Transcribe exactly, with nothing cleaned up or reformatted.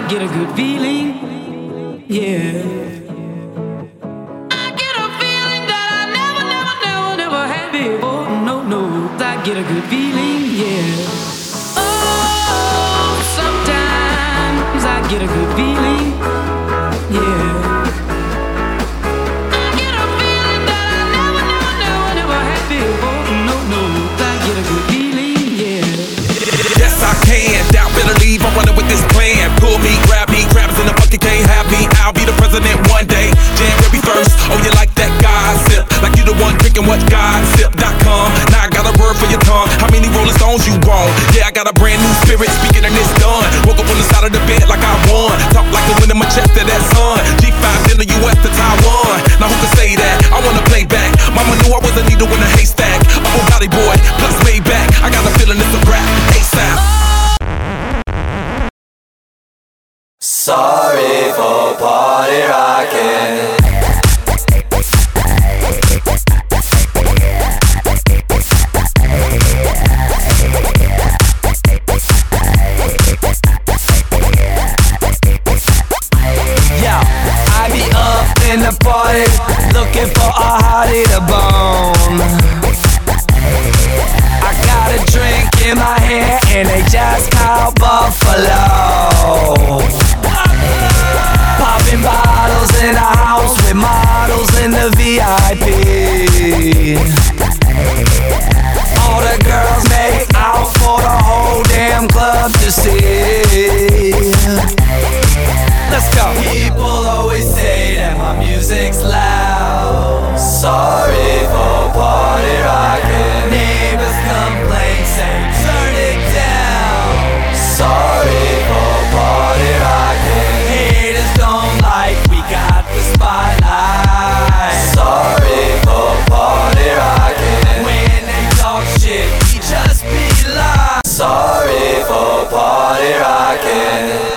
get a good feeling, yeah. I get a feeling that I never, never, never, never had before. No, no, I get a good feeling, yeah. Oh, sometimes I get a good feeling, yeah. I get a feeling that I never, never, never, never had before. No, no, I get a good feeling, yeah. Yes, I can. Doubt, better leave. I'm running with this plan. Pull me, grab me, crabs in the bucket can't have me. I'll be the president one day. January first. Oh, you like that gossip? Like you the one drinking what gossip dot com. Now I got a word for your tongue. How many Rolling Stones you want? Yeah, I got a brand new spirit. Speaking and it's done. Woke up on the side of the bed like I won. Talk like the wind in my chest to that sun. G five in the U S to Taiwan. Now who can say that? I wanna play back. Mama knew I was a needle in a haystack. A whole body boy, plus way back. I got a feeling it's a rap. ASAP. Sorry for party rocking. Yeah, I be up in the party, looking for a hottie to bone. I got a drink in my hand and they just called Buffalo. Popping bottles in a house with models in the V I P. All the girls make out for the whole damn club to see. Let's go. People always say that my music's loud. Sorry for party rocking. Neighbors complain, say turn it down. Sorry for party rocking. Haters don't like we got the spotlight. Sorry for party rocking. When they talk shit, we just be like. Sorry for party rocking.